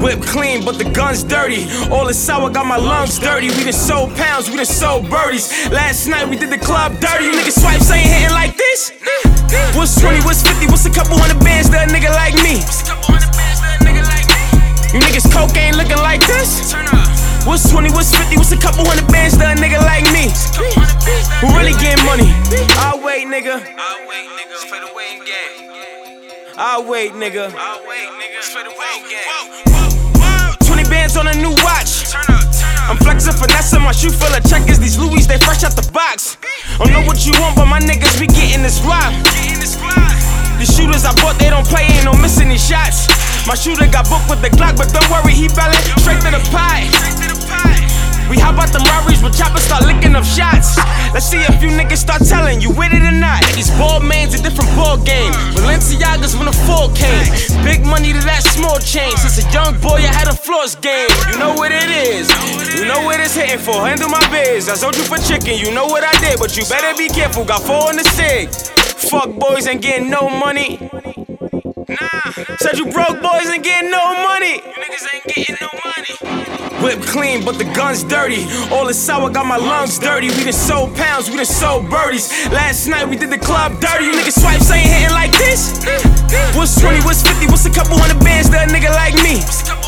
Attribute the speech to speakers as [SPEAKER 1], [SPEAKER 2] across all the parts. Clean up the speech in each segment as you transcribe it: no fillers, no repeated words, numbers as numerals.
[SPEAKER 1] Whip clean, but the gun's dirty. All the sour got my lungs dirty. We done sold pounds, we done sold birdies. Last night we did the club dirty. You niggas swipes ain't hitting like this. What's 20, what's 50, what's a couple hundred bands to a nigga like me? You niggas coke ain't looking like this. What's 20, what's 50, what's a couple hundred bands to a nigga like me? Who really getting money? I'll wait, nigga.
[SPEAKER 2] Play the waiting game.
[SPEAKER 1] I'll wait, nigga.
[SPEAKER 2] Play the waiting game.
[SPEAKER 1] 20 bands on a new watch. I'm flexing, finessing, my shoe full of checkers. These Louis, they fresh out the box. Don't know what you want, but my niggas, we getting this rock. The shooters I bought, they don't play, ain't no missing these shots. My shooter got booked with the Glock, but don't worry, he ballin' straight to the pie. We hop out them robberies, but choppers start licking up shots. Let's see if you niggas start telling you with it or not. These ball mains a different ball game. Balenciagas when the fall came. Big money to that small change. Since a young boy, I had a floors game. You know what it is. You know what it's hitting for. Handle my biz. I sold you for chicken. You know what I did, but you better be careful. Got 4 in the cig. Fuck boys ain't getting no money. Said you broke boys ain't getting no money.
[SPEAKER 2] You niggas ain't getting no money.
[SPEAKER 1] Whip clean, but the gun's dirty. All the sour got my lungs dirty. We done sold pounds, we done sold birdies. Last night we did the club dirty. You niggas swipes ain't hitting like this. What's 20, what's 50, what's a couple hundred bands to a nigga like me?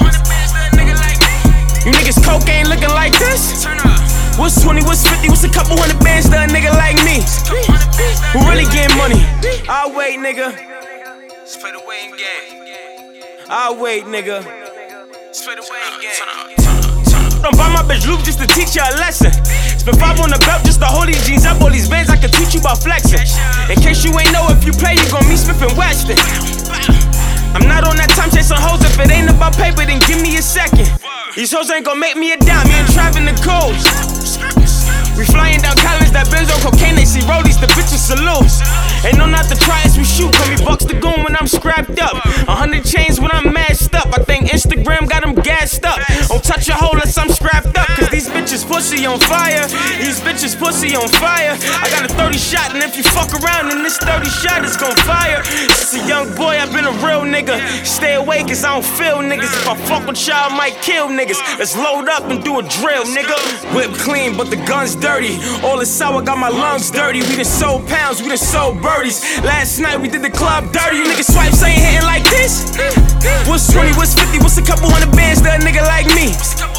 [SPEAKER 1] You niggas coke ain't looking like this. What's 20, what's 50, what's a couple hundred bands to a nigga like me? Who really getting money? I'll wait, nigga.
[SPEAKER 2] Play the waiting game.
[SPEAKER 1] I'll wait, nigga.
[SPEAKER 2] Play the waiting game.
[SPEAKER 1] Don't buy my bitch Luke just to teach you a lesson. Spend 5 on the belt just to hold these jeans up. All these bands I can teach you about flexing. In case you ain't know, if you play, you gon' meet Smith and Weston. I'm not on that time chasing hoes. If it ain't about paper, then give me a second. These hoes ain't gon' make me a dime. Me and Trav in the coast. We flying down college, that Benz on cocaine, they see rollies, the bitches salute. Ain't no not to try as we shoot, call me Bucks the Goon when I'm scrapped up. 100 chains when I'm mashed up, I think Instagram got them gassed up. Don't touch a hole unless I'm scrapped up, cause these bitches pussy on fire. These bitches pussy on fire. I got a 30 shot, and if you fuck around, then this 30 shot is gon' fire. Since a young boy, I've been a real nigga. Stay away, cause I don't feel niggas. If I fuck with y'all, I might kill niggas. Let's load up and do a drill, nigga. Whip clean, but the gun's dirty. All the sour got my lungs dirty. We done sold pounds, we done sold birdies. Last night we did the club dirty. You niggas swipes ain't hitting like this. What's 20, what's 50, what's a couple hundred bands to a nigga like me?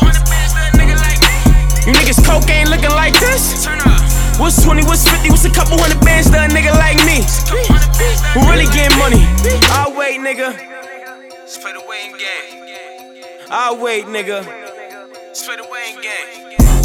[SPEAKER 1] You niggas coke ain't looking like this. What's 20, what's 50, what's a couple hundred bands to a nigga like me? Who really getting money? I'll wait, nigga.
[SPEAKER 2] Play the waiting game.
[SPEAKER 1] I'll wait, nigga.
[SPEAKER 2] Play the waiting game.